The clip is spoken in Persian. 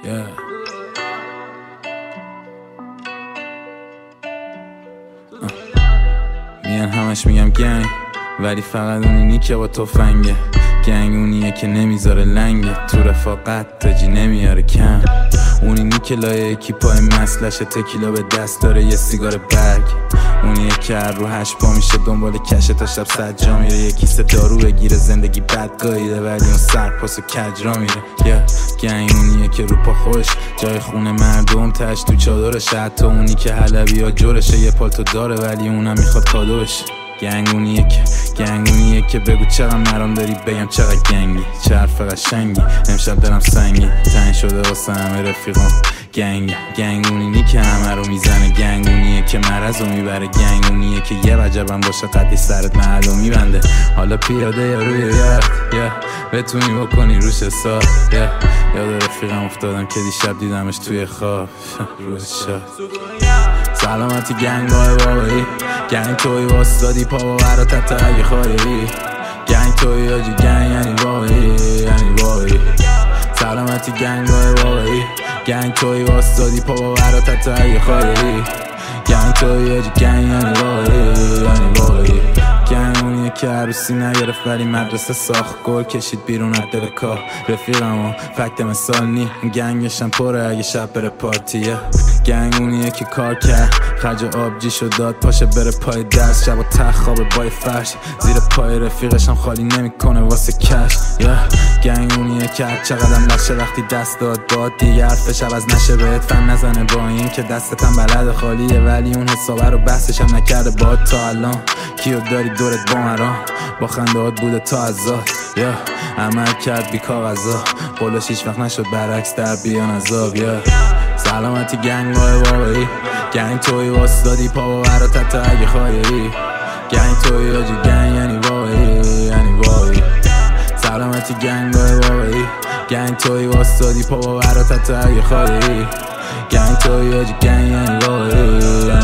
میان همش میگم گنگ، ولی فقط اونی که با تفنگه. گنگ اونیه که نمیذاره لنگه، تو رفاقت تاجی نمیاره کم. اونی که لایه یکی پای مسلشه، تکیلا به دست داره یه سیگار برگ. اونیه که هر رو 8 پا میشه دنبال کشه تا شب 100 جا میره. یه کیسه دارو بگیره، زندگی بد گاییده ولی اون سرپاس و کج را میره. گنگ اونیه که رو پا خوش جای خونه مردم تش تو چادرش. حتی اونی که حلبی ها جورشه، یه پالتو داره ولی اونم میخواد کادو بشه. گنگ اونیه که بگو چقدر مرام داری، بگم چقدر گنگی، چه حرف قشنگی. امشب دلم سنگی تنگ شده واسه همه رفیقام. گنگ اونی که همه رو میزنه، گنگ اونیه که مرض رو میبره، گنگ اونیه که یه وجبم باشه قدی سرت محل رو میبنده. حالا پیاده یا روی یاد بتونی بکنی روش حساب. یاد رفیقم افتادم که دیشب دیدمش توی خواب. روز شد سلامتی گنگ های واقعی، گنگ توی واسدادی پا با براتت اگه خواهی. گنگ توی آجی گنگ یعنی واقعی. سلامتی گنگ های واقعی، گنگ توی واسدادی پا با براتت اگه خواهی. گنگ توی آجی گنگ یعنی واقعی. گنگ اونیه که عروسی نگرفت ولی مدرسه ساخت، گل کشید بیرون از دل کار. رفیقمو فکت مثال نی، گنگشم پره اگه شب بره پارتیه. گنگ اونیه که کار کرد خرج آبجی شد داد، پاشه بره پای درس، شب و تخت خوابه بای فرش. زیر پای رفیقشم خالی نمیکنه واسه کش. گنگ اونیه که هر چقدرم لشه وقتی دست داد باد، دیگه حرفش عوض نشه بهت فهم نزنه. با این که دستتم بلد خالیه ولی اون حسابه رو بحثشم نکرده باد تا الان. کیو داری دورت با مرام، با خندهات بوده تا ازاد. عمل کرد بی کاغذا، قولش هیچ وقت نشد برعکس در بیان عذاب. سلامتی گنگ های واقعی، گنگ توی واسدادی پا با براتت اگه خواهی. گنگ توی آجی گنگ یعنی واقعی. سلامتی گنگ های واقعی، گنگ توی واسدادی پا با براتت اگه خواهی. گنگ توی آجی گنگ یعنی واقعی.